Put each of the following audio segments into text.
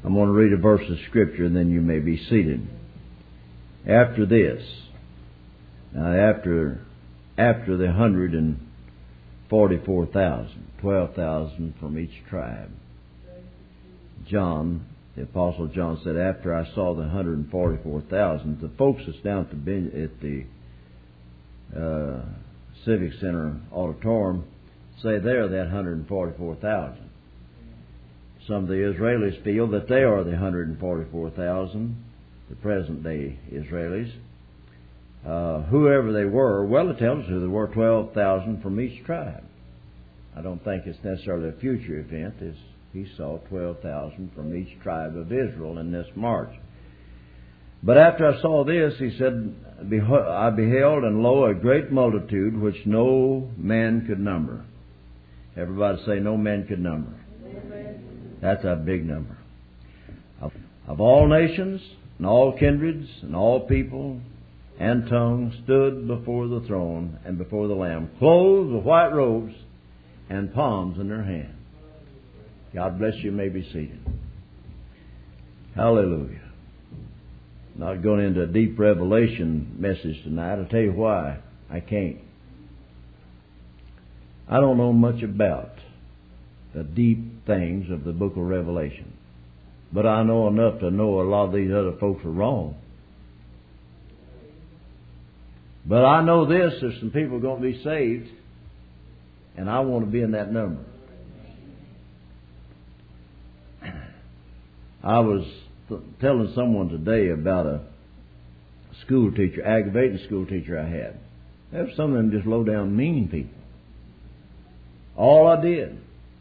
I'm going to read a verse of Scripture and then you may be seated. After this, now after the 144,000, 12,000 from each tribe, John, the Apostle John said, after I saw the 144,000, the folks that's down at the Civic Center Auditorium say they're that 144,000. Some of the Israelis feel that they are the 144,000, the present day Israelis. Whoever they were, well, it tells us there were 12,000 from each tribe. I don't think it's necessarily a future event. He saw 12,000 from each tribe of Israel in this march. But after I saw this, he said, I beheld, and lo, a great multitude which no man could number. Everybody say, no man could number. That's a big number. Of all nations, and all kindreds, and all people, and tongues, stood before the throne and before the Lamb, clothed with white robes and palms in their hands. God bless you. You may be seated. Hallelujah. Not going into a deep revelation message tonight. I'll tell you why. I can't. I don't know much about the deep things of the book of Revelation. But I know enough to know a lot of these other folks are wrong. But I know this, there's some people going to be saved, and I want to be in that number. I was telling someone today about a school teacher, aggravating school teacher I had. There were some of them just low down mean people. All I did,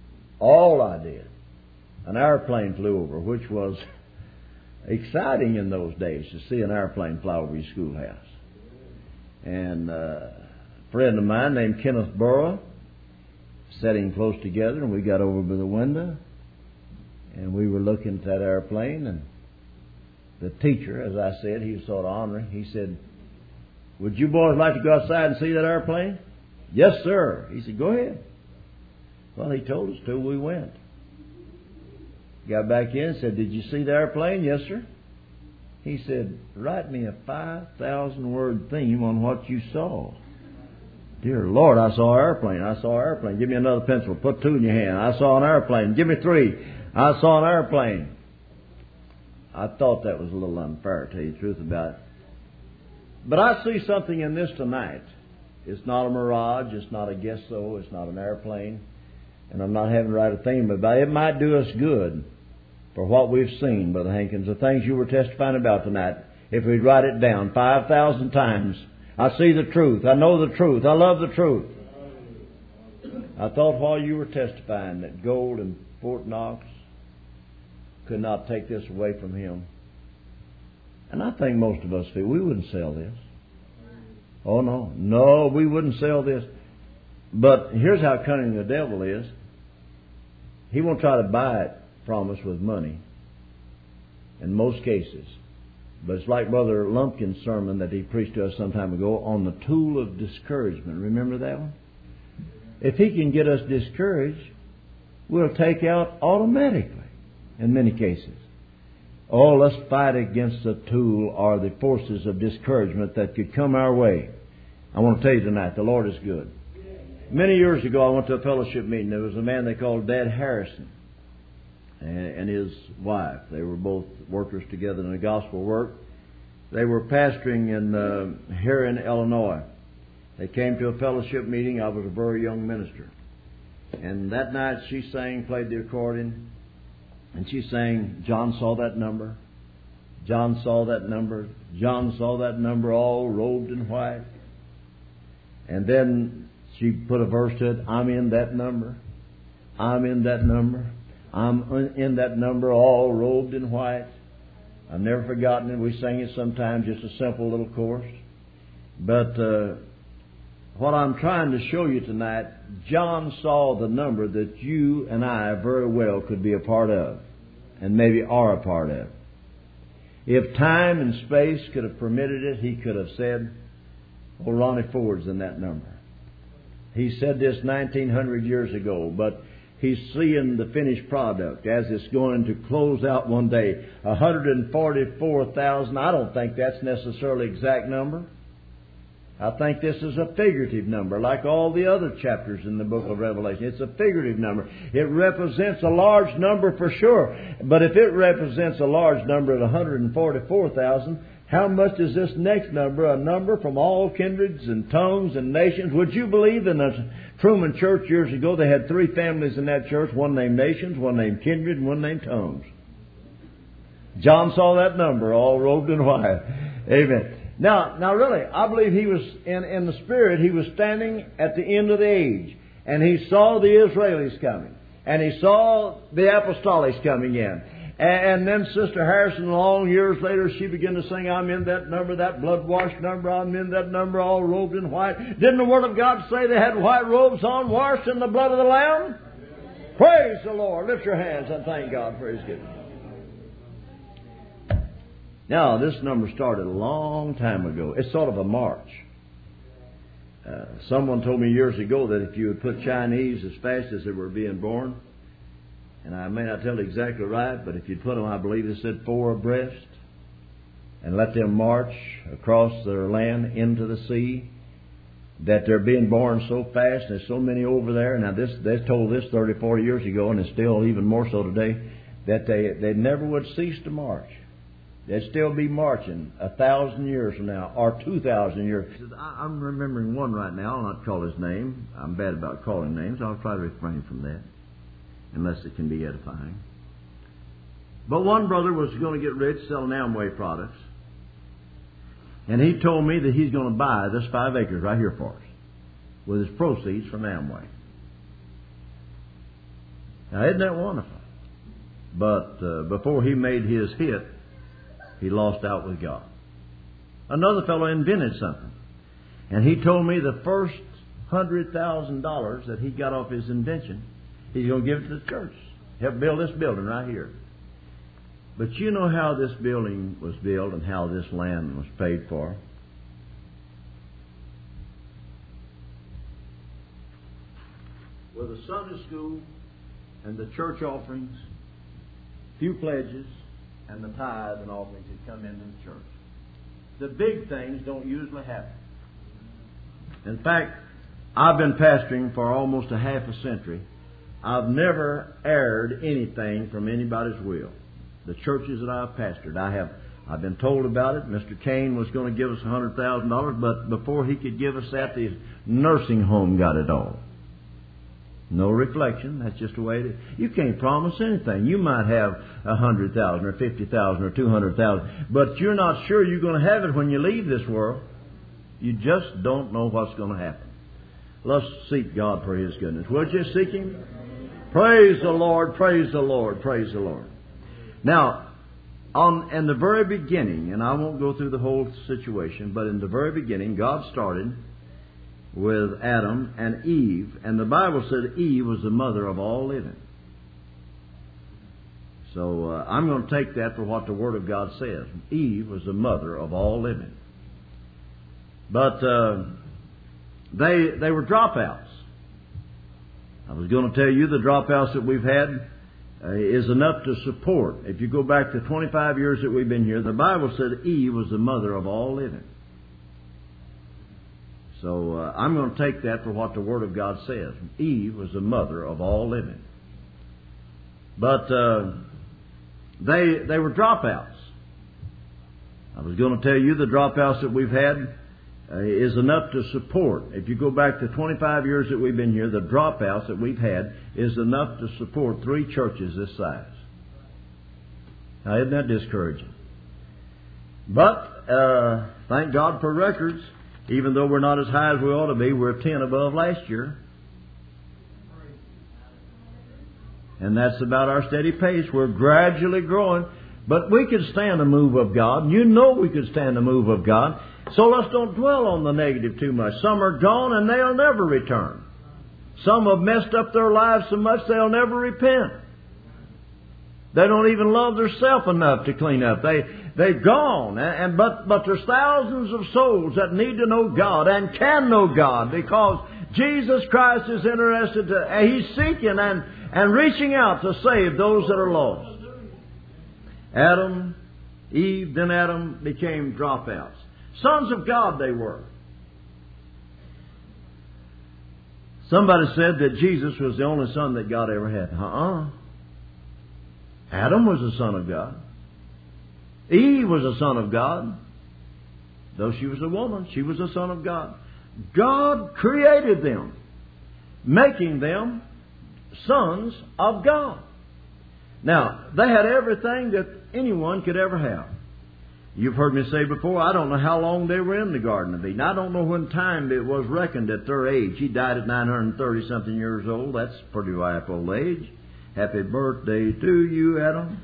an airplane flew over, which was exciting in those days to see an airplane fly over your schoolhouse. And a friend of mine named Kenneth Burrow sitting close together, and we got over by the window, and we were looking at that airplane, and the teacher, as I said, he was sort of honoring, he said, would you boys like to go outside and see that airplane? Yes, sir. He said, go ahead. Well, he told us to. We went. Got back in and said, did you see the airplane? Yes, sir. He said, write me a 5,000-word theme on what you saw. Dear Lord, I saw an airplane. I saw an airplane. Give me another pencil. Put 2 in your hand. I saw an airplane. Give me 3. I saw an airplane. I thought that was a little unfair, to tell you the truth about it. But I see something in this tonight. It's not a mirage. It's not a guess-so. It's not an airplane. And I'm not having to write a theme about it. It might do us good for what we've seen, Brother Hankins, the things you were testifying about tonight. If we'd write it down 5,000 times, I see the truth. I know the truth. I love the truth. I thought while you were testifying that gold in Fort Knox could not take this away from him. And I think most of us feel we wouldn't sell this. Oh, no. No, we wouldn't sell this. But here's how cunning the devil is. He won't try to buy it from us with money in most cases. But it's like Brother Lumpkin's sermon that he preached to us some time ago on the tool of discouragement. Remember that one? If he can get us discouraged, we'll take out automatically in many cases. Oh, let's fight against the tool or the forces of discouragement that could come our way. I want to tell you tonight, the Lord is good. Many years ago, I went to a fellowship meeting. There was a man they called Dad Harrison and his wife. They were both workers together in the gospel work. They were pastoring here in Illinois. They came to a fellowship meeting. I was a very young minister. And that night she sang, played the accordion, and she sang, John saw that number. John saw that number. John saw that number, all robed in white. And then she put a verse to it, I'm in that number. I'm in that number. I'm in that number, all robed in white. I've never forgotten it. We sang it sometimes, just a simple little chorus. But what I'm trying to show you tonight, John saw the number that you and I very well could be a part of, and maybe are a part of. If time and space could have permitted it, he could have said, well, Ronnie Ford's in that number. He said this 1900 years ago, but he's seeing the finished product as it's going to close out one day. 144,000. I don't think that's necessarily exact number. I think this is a figurative number, like all the other chapters in the book of Revelation. It's a figurative number. It represents a large number for sure. But if it represents a large number at 144,000, how much is this next number? A number from all kindreds and tongues and nations. Would you believe in the Truman Church years ago, they had 3 families in that church, one named nations, one named kindred, and one named tongues. John saw that number, all robed in white. Amen. Now, really, I believe he was, in the Spirit, he was standing at the end of the age. And he saw the Israelis coming. And he saw the apostolics coming in. And then Sister Harrison, long years later, she began to sing, I'm in that number, that blood-washed number, I'm in that number, all robed in white. Didn't the Word of God say they had white robes on, washed in the blood of the Lamb? Praise the Lord. Lift your hands and thank God for His goodness. Now, this number started a long time ago. It's sort of a march. Someone told me years ago that if you would put Chinese as fast as they were being born, and I may not tell it exactly right, but if you'd put them, I believe they said 4 abreast, and let them march across their land into the sea, that they're being born so fast, and there's so many over there. Now, they told this 30, 40 years ago, and it's still even more so today, that they never would cease to march. They'd still be marching 1,000 years from now, or 2,000 years. I'm remembering one right now. I'll not call his name. I'm bad about calling names. I'll try to refrain from that, unless it can be edifying. But one brother was going to get rich selling Amway products. And he told me that he's going to buy this 5 acres right here for us with his proceeds from Amway. Now, isn't that wonderful? But before he made his hit, he lost out with God. Another fellow invented something. And he told me the first $100,000 that he got off his invention, he's going to give it to the church. Help build this building right here. But you know how this building was built and how this land was paid for? With a Sunday school and the church offerings, few pledges, and the tithe and offerings that come into the church. The big things don't usually happen. In fact, I've been pastoring for almost a half a century. I've never erred anything from anybody's will. The churches that I've pastored, I've been told about it. Mr. Kane was going to give us $100,000, but before he could give us that, the nursing home got it all. No reflection. That's just the way it is. You can't promise anything. You might have 100,000 or 50,000 or 200,000, but you're not sure you're going to have it when you leave this world. You just don't know what's going to happen. Let's seek God for His goodness. Would you seek Him? Praise the Lord, praise the Lord, praise the Lord. Now, in the very beginning, and I won't go through the whole situation, but in the very beginning, God started with Adam and Eve, and the Bible said Eve was the mother of all living. So I'm going to take that for what the Word of God says. Eve was the mother of all living. But they were dropouts. I was going to tell you the dropouts that we've had is enough to support. If you go back to 25 years that we've been here, the Bible said Eve was the mother of all living. So I'm going to take that for what the Word of God says. Eve was the mother of all living. But they were dropouts. I was going to tell you the dropouts that we've had is enough to support. If you go back to 25 years that we've been here, the dropouts that we've had is enough to support 3 churches this size. Now, isn't that discouraging? But thank God for records. Even though we're not as high as we ought to be, we're 10 above last year. And that's about our steady pace. We're gradually growing. But we could stand a move of God. You know we could stand a move of God. So let's don't dwell on the negative too much. Some are gone and they'll never return. Some have messed up their lives so much they'll never repent. They don't even love themselves enough to clean up. They've gone. But there's thousands of souls that need to know God and can know God because Jesus Christ is interested He's seeking and reaching out to save those that are lost. Adam, Eve, then Adam became dropouts. Sons of God they were. Somebody said that Jesus was the only son that God ever had. Adam was a son of God. Eve was a son of God. Though she was a woman, she was a son of God. God created them, making them sons of God. Now, they had everything that anyone could ever have. You've heard me say before, I don't know how long they were in the Garden of Eden. I don't know when time it was reckoned at their age. He died at 930-something years old. That's pretty ripe old age. Happy birthday to you, Adam.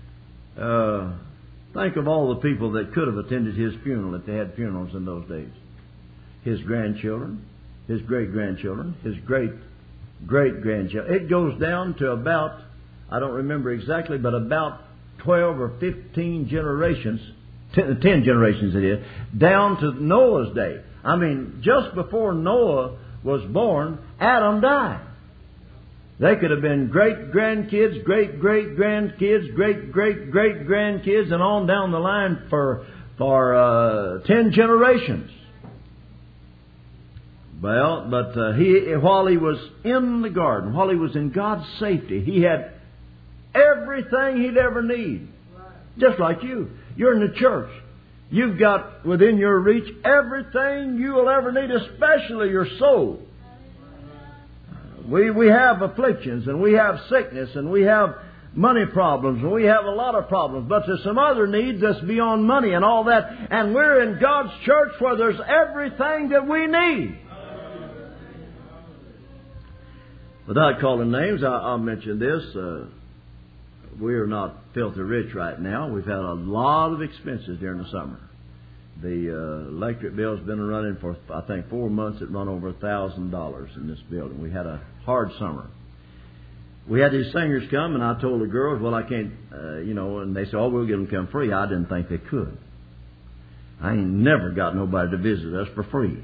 Think of all the people that could have attended his funeral if they had funerals in those days. His grandchildren, his great-grandchildren, his great-great-grandchildren. It goes down to about, I don't remember exactly, but about 12 or 15 generations, 10 generations it is, down to Noah's day. I mean, just before Noah was born, Adam died. They could have been great-grandkids, great-great-grandkids, great-great-great-grandkids, and on down the line for 10 generations. Well, but while he was in the garden, while he was in God's safety, he had everything he'd ever need. Just like you. You're in the church. You've got within your reach everything you will ever need, especially your soul. We have afflictions, and we have sickness, and we have money problems, and we have a lot of problems. But there's some other needs that's beyond money and all that. And we're in God's church where there's everything that we need. Without calling names, I'll mention this. We are not filthy rich right now. We've had a lot of expenses during the summer. The electric bill's been running for, I think, 4 months. It run over $1,000 in this building. We had a hard summer. We had these singers come, and I told the girls, well, I can't, and they said, oh, we'll get them come free. I didn't think they could. I ain't never got nobody to visit us for free.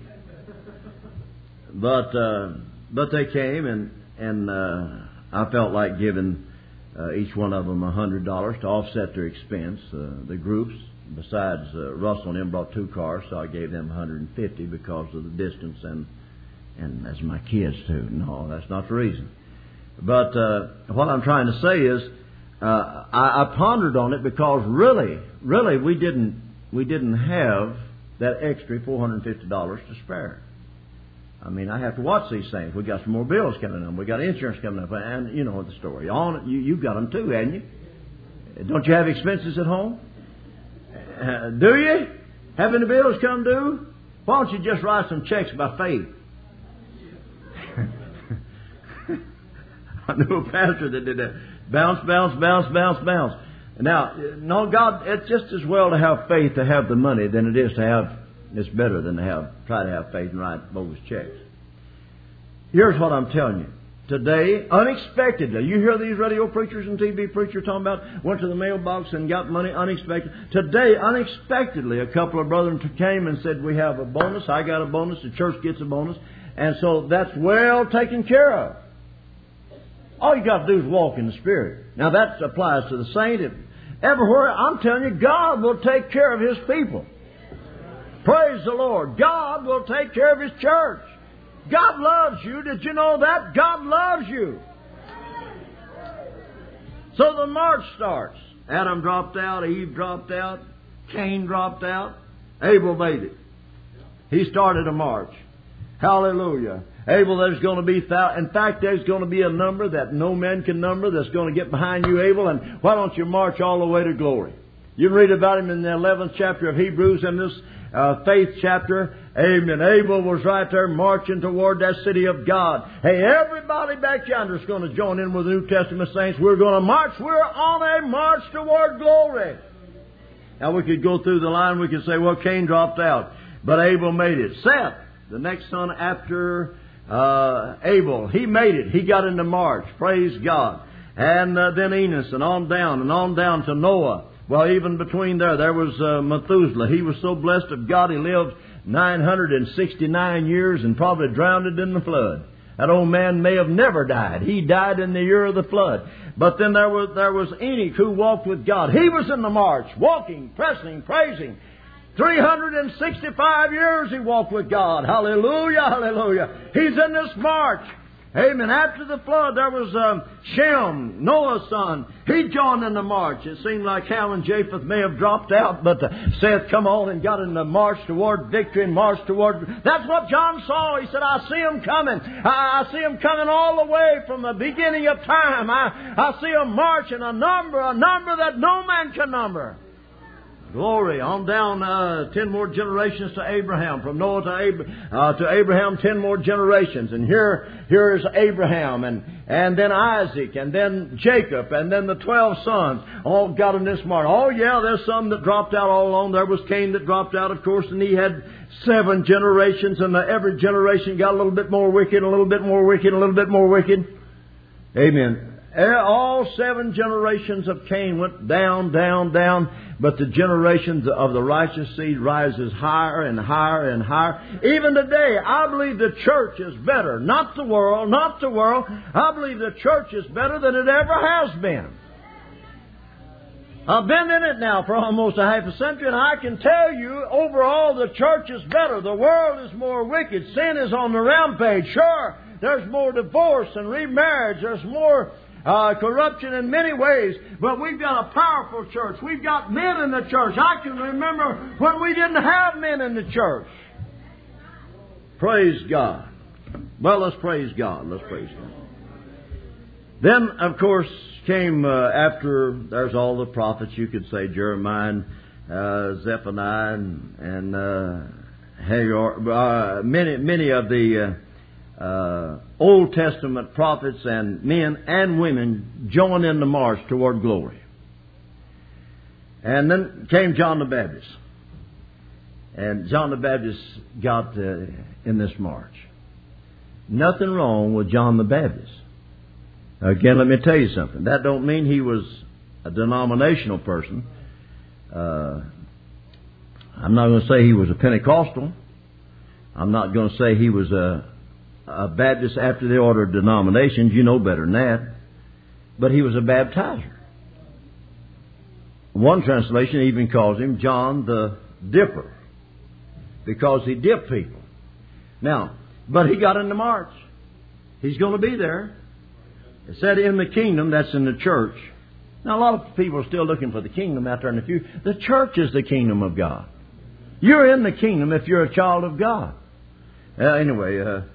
But they came, and I felt like giving each one of them $100 to offset their expense. The groups, besides Russell and them, brought 2 cars, so I gave them $150 because of the distance and that's my kids too. No, that's not the reason. But what I'm trying to say is, I pondered on it because really, we didn't have that extra $450 to spare. I mean, I have to watch these things. We got some more bills coming up. We got insurance coming up, and you know the story. You've got them too, haven't you? Don't you have expenses at home? Do you? Having the bills come due? Why don't you just write some checks by faith? I knew a pastor that did that. Bounce, bounce, bounce, bounce, bounce. Now, no, God, it's just as well to have faith to have the money than it is to have. It's better than to try to have faith and write bogus checks. Here's what I'm telling you. Today, unexpectedly, you hear these radio preachers and TV preachers talking about went to the mailbox and got money unexpected. Today, unexpectedly, a couple of brethren came and said, we have a bonus. I got a bonus. The church gets a bonus. And so that's well taken care of. All you got to do is walk in the Spirit. Now that applies to the saint. Everywhere, I'm telling you, God will take care of His people. Praise the Lord. God will take care of His church. God loves you. Did you know that? God loves you. So the march starts. Adam dropped out. Eve dropped out. Cain dropped out. Abel made it. He started a march. Hallelujah. Abel, there's going to be, in fact, there's going to be a number that no man can number that's going to get behind you, Abel, and why don't you march all the way to glory? You read about him in the 11th chapter of Hebrews in this faith chapter. Amen. Abel was right there marching toward that city of God. Hey, everybody back yonder is going to join in with the New Testament saints. We're going to march. We're on a march toward glory. Now, we could go through the line. We could say, well, Cain dropped out, but Abel made it. Seth, the next son after Abel, he made it. He got into march. Praise God. And then Enos and on down to Noah. Well, even between there was Methuselah. He was so blessed of God, he lived 969 years and probably drowned in the flood. That old man may have never died. He died in the year of the flood. But then there was Enoch who walked with God. He was in the march, walking, pressing, praising. 365 years he walked with God. Hallelujah, hallelujah. He's in this march. Amen. After the flood, there was Shem, Noah's son. He joined in the march. It seemed like Ham and Japheth may have dropped out, but Seth come on and got in the march toward victory and march toward... That's what John saw. He said, I see him coming. I see him coming all the way from the beginning of time. I see him marching, a number that no man can number. Glory. On down 10 more generations to Abraham. From Noah to Abraham, 10 more generations. And here is Abraham, and then Isaac, and then Jacob, and then the 12 sons. All got in this march. Oh, yeah, there's some that dropped out all along. There was Cain that dropped out, of course, and he had 7 generations, and every generation got a little bit more wicked, a little bit more wicked, a little bit more wicked. Amen. All 7 generations of Cain went down, down, down. But the generations of the righteous seed rises higher and higher and higher. Even today, I believe the church is better. Not the world, not the world. I believe the church is better than it ever has been. I've been in it now for almost a half a century, and I can tell you, overall, the church is better. The world is more wicked. Sin is on the rampage. Sure, there's more divorce and remarriage. There's more corruption in many ways, but we've got a powerful church. We've got men in the church. I can remember when we didn't have men in the church. Praise God. Well, let's praise God. Let's praise God. Then, of course, came after, there's all the prophets, you could say, Jeremiah, Zephaniah, and Hagar, many of the Old Testament prophets and men and women joined in the march toward glory. And then came John the Baptist. And John the Baptist got in this march. Nothing wrong with John the Baptist. Again, let me tell you something. That don't mean he was a denominational person. I'm not going to say he was a Pentecostal. I'm not going to say he was a Baptist after the order of denominations. You know better than that. But he was a baptizer. One translation even calls him John the Dipper, because he dipped people. Now, but he got in the march. He's going to be there. It said in the kingdom, that's in the church. Now, a lot of people are still looking for the kingdom out there in the future. The church is the kingdom of God. You're in the kingdom if you're a child of God. Anyway,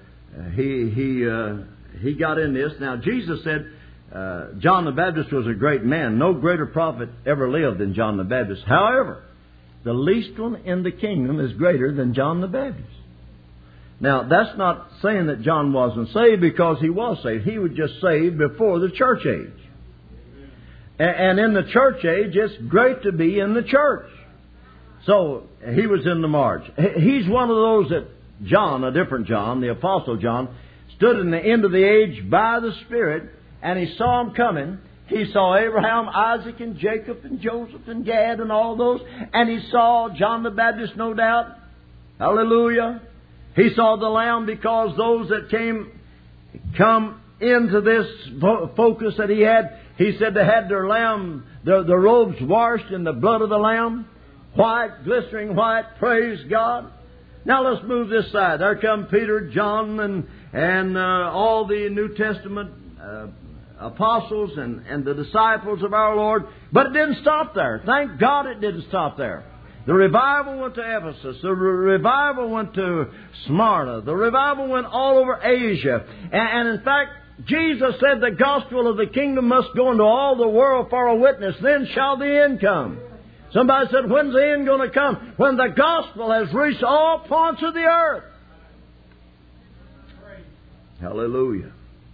he got in this. Now, Jesus said John the Baptist was a great man. No greater prophet ever lived than John the Baptist. However, the least one in the kingdom is greater than John the Baptist. Now, that's not saying that John wasn't saved, because he was saved. He was just saved before the church age. And in the church age, it's great to be in the church. So, he was in the march. He's one of those that John, a different John, the Apostle John, stood in the end of the age by the Spirit, and he saw him coming. He saw Abraham, Isaac, and Jacob, and Joseph, and Gad, and all those. And he saw John the Baptist, no doubt. Hallelujah. He saw the Lamb, because those that come into this focus that he had, he said they had their lamb, the robes washed in the blood of the Lamb. White, glistering white. Praise God. Now let's move this side. There come Peter, John, and all the New Testament apostles and the disciples of our Lord. But it didn't stop there. Thank God it didn't stop there. The revival went to Ephesus. The revival went to Smyrna. The revival went all over Asia. And in fact, Jesus said the gospel of the kingdom must go into all the world for a witness. Then shall the end come. Somebody said, when's the end going to come? When the gospel has reached all points of the earth. Hallelujah.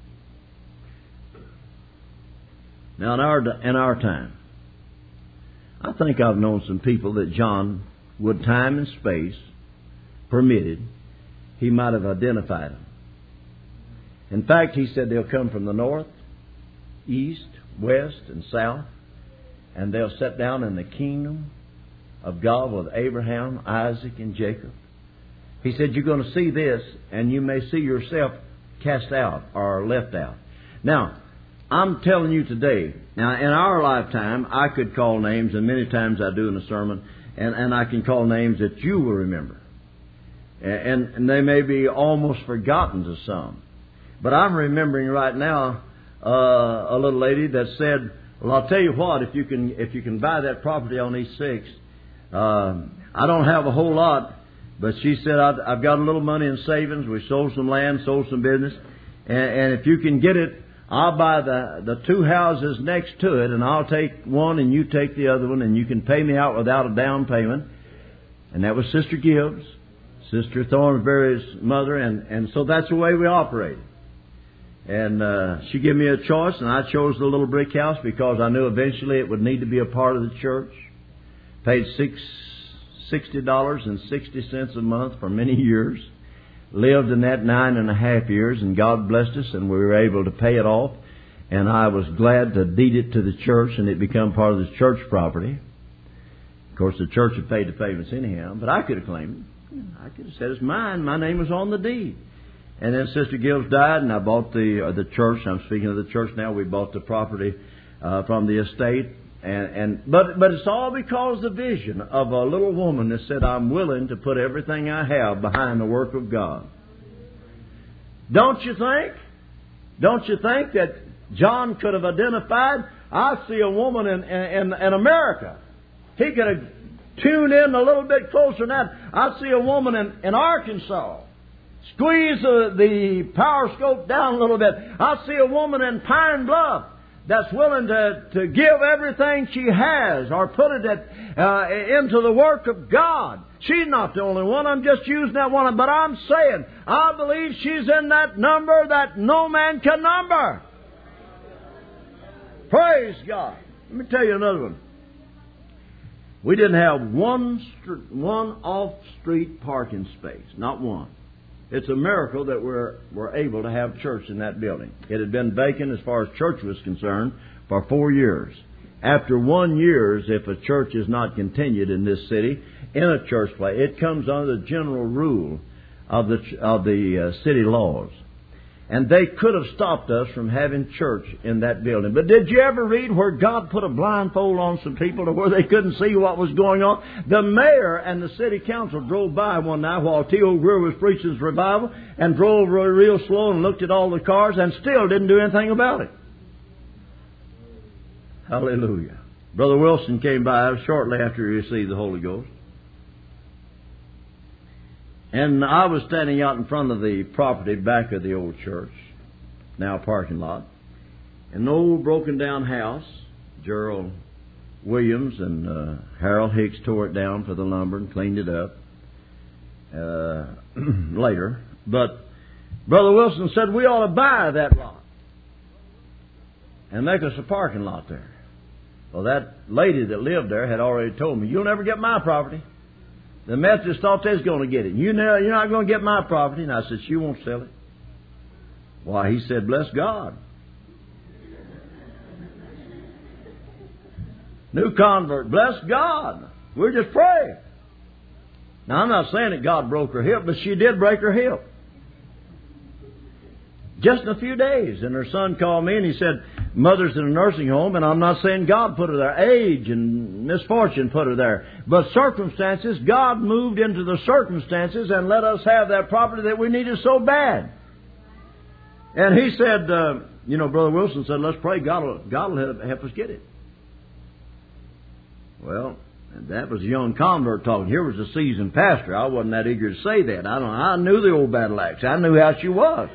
Now, in our time, I think I've known some people that John, would time and space permitted, he might have identified them. In fact, he said they'll come from the north, east, west, and south, and they'll sit down in the kingdom of God with Abraham, Isaac, and Jacob. He said, you're going to see this, and you may see yourself cast out or left out. Now, I'm telling you today, now in our lifetime, I could call names, and many times I do in a sermon, and I can call names that you will remember. And they may be almost forgotten to some. But I'm remembering right now a little lady that said, well, I'll tell you what, if you can buy that property on East 6, I don't have a whole lot, but she said, I've got a little money in savings. We sold some land, sold some business. And if you can get it, I'll buy the two houses next to it, and I'll take one and you take the other one, and you can pay me out without a down payment. And that was Sister Gibbs, Sister Thornberry's mother, and so that's the way we operated. And she gave me a choice, and I chose the little brick house because I knew eventually it would need to be a part of the church. Paid $60.60 a month for many years. Lived in that 9.5 years, and God blessed us, and we were able to pay it off. And I was glad to deed it to the church, and it become part of the church property. Of course, the church had paid the payments anyhow, but I could have claimed it. I could have said it's mine. My name was on the deed. And then Sister Gibbs died, and I bought the church. I'm speaking of the church now. We bought the property from the estate, but it's all because of the vision of a little woman that said, "I'm willing to put everything I have behind the work of God." Don't you think? Don't you think that John could have identified? I see a woman in America. He could have tuned in a little bit closer than that. I see a woman in Arkansas. Squeeze the power scope down a little bit. I see a woman in Pine Bluff that's willing to give everything she has or put it into the work of God. She's not the only one. I'm just using that one. But I'm saying, I believe she's in that number that no man can number. Praise God. Let me tell you another one. We didn't have one off-street parking space. Not one. It's a miracle that we're able to have church in that building. It had been vacant as far as church was concerned for 4 years. After 1 year, if a church is not continued in this city, in a church place, it comes under the general rule of the city laws. And they could have stopped us from having church in that building. But did you ever read where God put a blindfold on some people to where they couldn't see what was going on? The mayor and the city council drove by one night while T.O. Greer was preaching his revival and drove real slow and looked at all the cars and still didn't do anything about it. Hallelujah. Brother Wilson came by shortly after he received the Holy Ghost. And I was standing out in front of the property back of the old church, now parking lot. An old broken down house. Gerald Williams and Harold Hicks tore it down for the lumber and cleaned it up later. But Brother Wilson said we ought to buy that lot and make us a parking lot there. Well, that lady that lived there had already told me, "You'll never get my property. The Methodists thought they was going to get it. You're not going to get my property." And I said, "She won't sell it." Why, he said, "Bless God." New convert, bless God. We're just praying. Now, I'm not saying that God broke her hip, but she did break her hip. Just in a few days. And her son called me and he said, "Mother's in a nursing home," and I'm not saying God put her there. Age and misfortune put her there. But circumstances, God moved into the circumstances and let us have that property that we needed so bad. And he said, Brother Wilson said, "Let's pray God will help us get it." Well, that was a young convert talking. Here was a seasoned pastor. I wasn't that eager to say that. I knew the old battle axe. I knew how she was.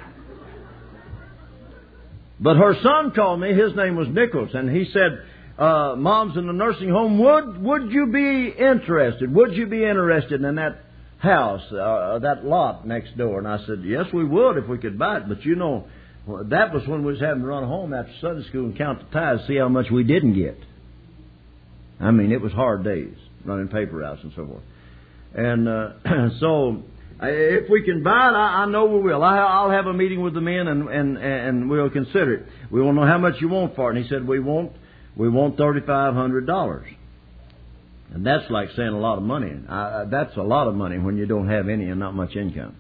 But her son called me. His name was Nichols, and he said, "Mom's in the nursing home. Would you be interested? Would you be interested in that house, that lot next door?" And I said, "Yes, we would if we could buy it." But that was when we was having to run home after Sunday school and count the tithes, see how much we didn't get. I mean, it was hard days running paper routes and so forth. And so, if we can buy it, I know we will. I'll have a meeting with the men and we'll consider it. We want to know how much you want for it. And he said, we want $3,500. And that's like saying a lot of money. That's a lot of money when you don't have any and not much income.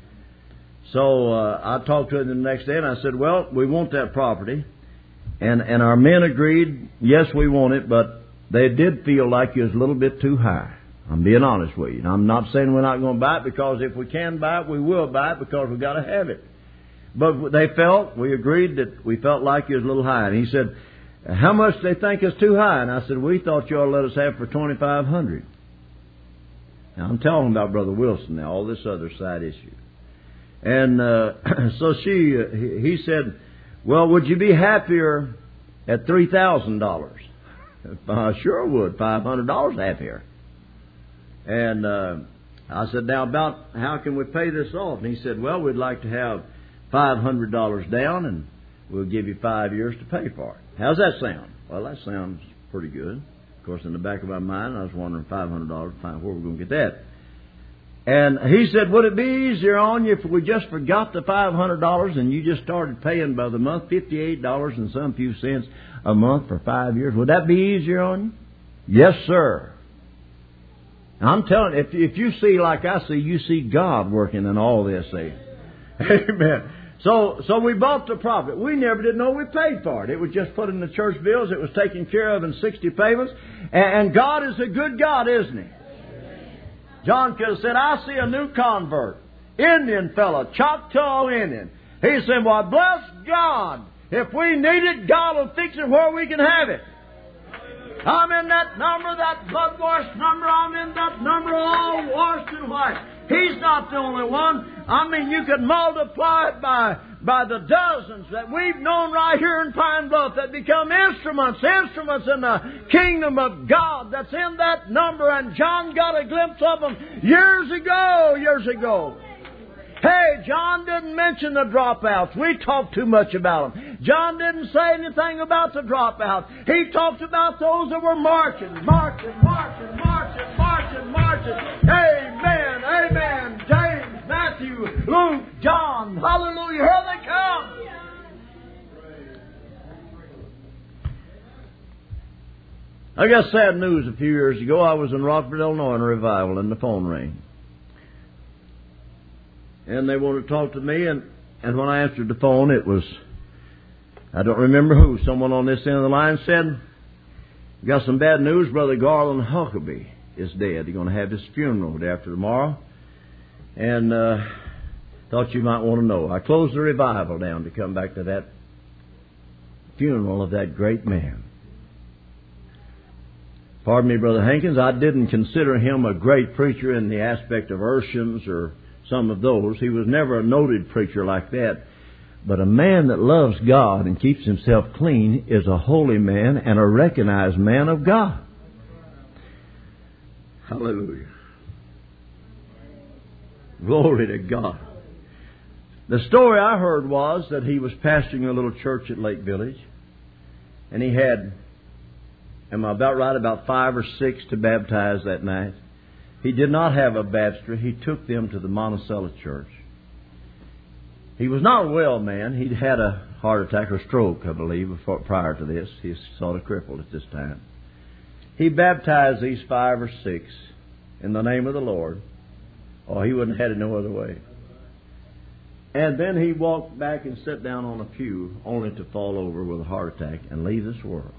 So I talked to him the next day and I said, well, we want that property. And our men agreed, yes, we want it, but they did feel like it was a little bit too high. I'm being honest with you. And I'm not saying we're not going to buy it, because if we can buy it, we will buy it, because we've got to have it. But we agreed that we felt like it was a little high. And he said, how much do they think is too high? And I said, we thought you ought to let us have for $2,500. Now I'm telling about Brother Wilson now, all this other side issue. And so he said, well, would you be happier at $3,000? I sure would. $500 happier. And I said, now about how can we pay this off? And he said, well, we'd like to have $500 down, and we'll give you 5 years to pay for it. How's that sound? Well, that sounds pretty good. Of course, in the back of my mind, I was wondering $500, where we're going to get that. And he said, would it be easier on you if we just forgot the $500 and you just started paying by the month $58 and some few cents a month for 5 years? Would that be easier on you? Yes, sir. I'm telling you, if you see like I see, you see God working in all this. See? Amen. So we bought the property. We never did know we paid for it. It was just put in the church bills. It was taken care of in 60 payments. And God is a good God, isn't He? John could have said, I see a new convert, Indian fellow, Choctaw Indian. He said, well, bless God. If we need it, God will fix it where we can have it. I'm in that number, that blood-washed number. I'm in that number, all washed in white. He's not the only one. I mean, you could multiply it by the dozens that we've known right here in Pine Bluff that become instruments in the kingdom of God that's in that number. And John got a glimpse of them years ago. Hey, John didn't mention the dropouts. We talked too much about them. John didn't say anything about the dropouts. He talked about those that were marching. Amen. James, Matthew, Luke, John. Hallelujah. Here they come. I got sad news a few years ago. I was in Rockford, Illinois in a revival, and the phone rang. And they wanted to talk to me, and when I answered the phone, it was, I don't remember who, someone on this end of the line said, got some bad news, Brother Garland Huckabee is dead. They're going to have his funeral day after tomorrow. And thought you might want to know. I closed the revival down to come back to that funeral of that great man. Pardon me, Brother Hankins, I didn't consider him a great preacher in the aspect of Urshins or some of those. He was never a noted preacher like that. But a man that loves God and keeps himself clean is a holy man and a recognized man of God. Hallelujah. Glory to God. The story I heard was that he was pastoring a little church at Lake Village. And he had, am I about right, about 5 or 6 to baptize that night. He did not have a baptistry. He took them to the Monticello Church. He was not a well man. He'd had a heart attack or stroke, I believe, prior to this. He was sort of crippled at this time. He baptized these 5 or 6 in the name of the Lord. Oh, he wouldn't have had it no other way. And then he walked back and sat down on a pew, only to fall over with a heart attack and leave this world.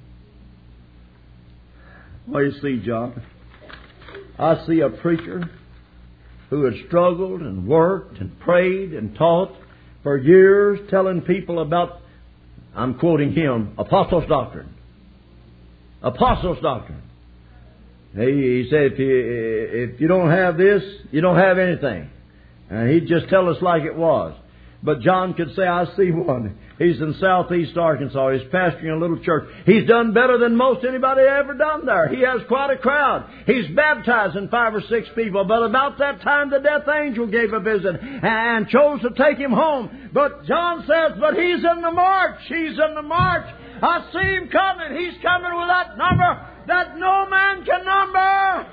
Well, you see, John, I see a preacher who had struggled and worked and prayed and taught for years, telling people about, I'm quoting him, apostles' doctrine. Apostles' doctrine. He said, if you don't have this, you don't have anything. And he'd just tell us like it was. But John could say, I see one. He's in southeast Arkansas. He's pastoring a little church. He's done better than most anybody ever done there. He has quite a crowd. He's baptizing 5 or 6 people. But about that time, the death angel gave a visit and chose to take him home. But John says, but he's in the march. He's in the march. I see him coming. He's coming with that number that no man can number.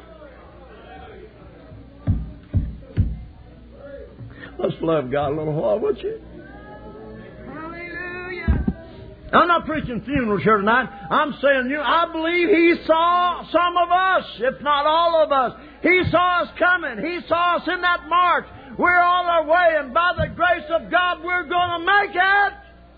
Let's love God a little while, would you? Hallelujah. I'm not preaching funerals here tonight. I'm saying I believe He saw some of us, if not all of us. He saw us coming. He saw us in that march. We're on our way, and by the grace of God, we're going to make it.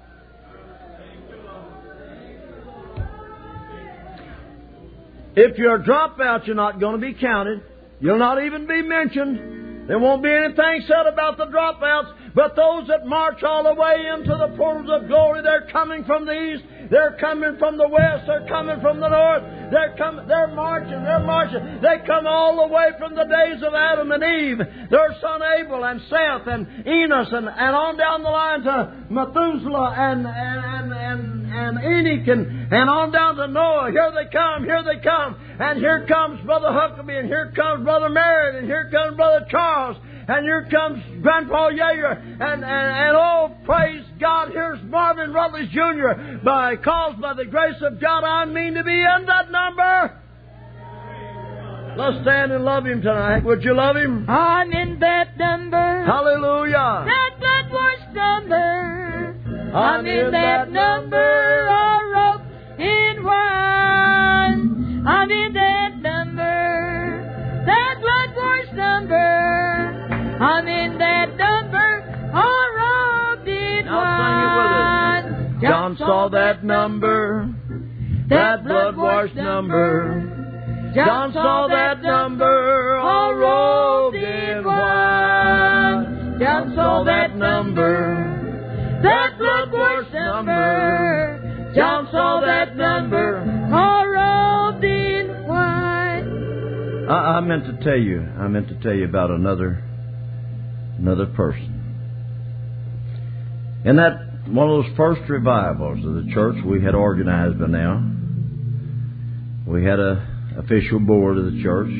If you're a dropout, you're not going to be counted. You'll not even be mentioned. There won't be anything said about the dropouts. But those that march all the way into the portals of glory, they're coming from the east, they're coming from the west, they're coming from the north, they're marching. They come all the way from the days of Adam and Eve, their son Abel and Seth and Enos and on down the line to Methuselah and Enoch and on down to Noah. Here they come. And here comes Brother Huckabee, and here comes Brother Merritt, and here comes Brother Charles. And here comes Grandpa Yeager. And oh, praise God, here's Marvin Rutledge Jr. Because by the grace of God, I mean to be in that number. Let's stand and love Him tonight. Would you love Him? I'm in that number. Hallelujah. That blood-washed number. I'm in that number. All robed in white. I'm in that number. That blood-washed number. I'm in that number, all robed in white. John saw that number, that blood-washed number. John saw that number, all robed in white. John saw that number, that blood-washed number. John saw that number, all robed in white. I meant to tell you about another person. In that one of those first revivals of the church we had organized by now, we had a official board of the church.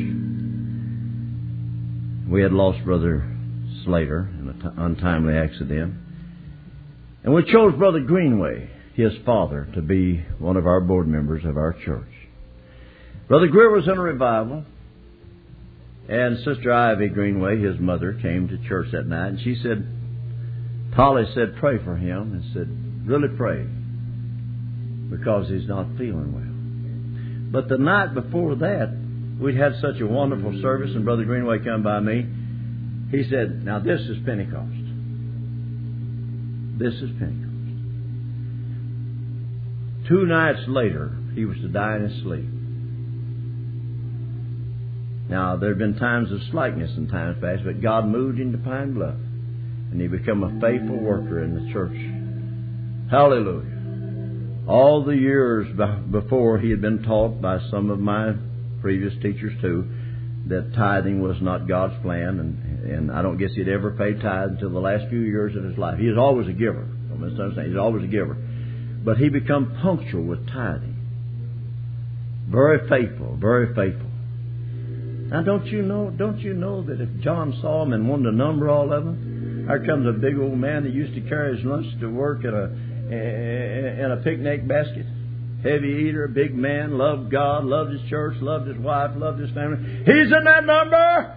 We had lost Brother Slater in an untimely accident. And we chose Brother Greenway, his father, to be one of our board members of our church. Brother Greer was in a revival. And Sister Ivy Greenway, his mother, came to church that night, and she said, Polly said, pray for him, and said, really pray, because he's not feeling well. But the night before that, we'd had such a wonderful service, and Brother Greenway come by me. He said, now this is Pentecost. This is Pentecost. 2 nights later, he was to die in his sleep. Now, there have been times of slackness in times past, but God moved him to Pine Bluff, and he became a faithful worker in the church. Hallelujah. All the years before, he had been taught by some of my previous teachers, too, that tithing was not God's plan, and I don't guess he'd ever paid tithe until the last few years of his life. He was always a giver. Don't misunderstand. He's always a giver. But he became punctual with tithing. Very faithful, very faithful. Now, don't you know that if John saw him and wanted to number all of them, here comes a big old man that used to carry his lunch to work in a picnic basket. Heavy eater, big man, loved God, loved his church, loved his wife, loved his family. He's in that number.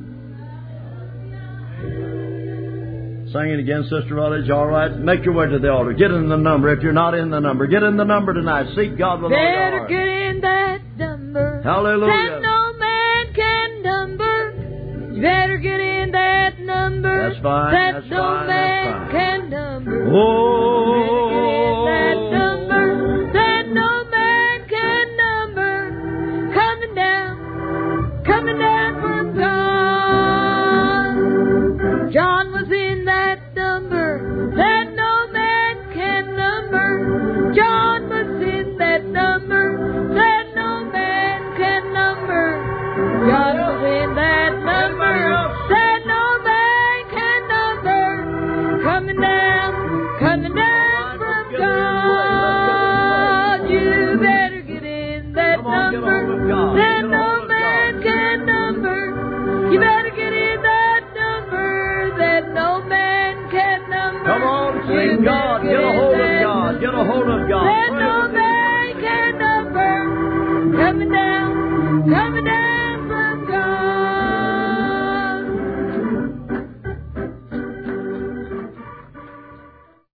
Sing it again, Sister Rutledge. All right. Make your way to the altar. Get in the number. If you're not in the number, get in the number tonight. Seek God with all your Better heart. get in that number. Hallelujah. That no man can number. You better get in that number. That's fine. That That's no fine. man That's fine. can number. Oh. Better get in that number. That no man can number. Coming down from God. John was in that number. That no man can number. John was in that number. That no man can number. John was in that number. That no man can number. Coming down from God. You better get in that number. That no man can number. You better get in that number. That no man can number. Come on, seek God. Get a hold of God. Get a hold of God.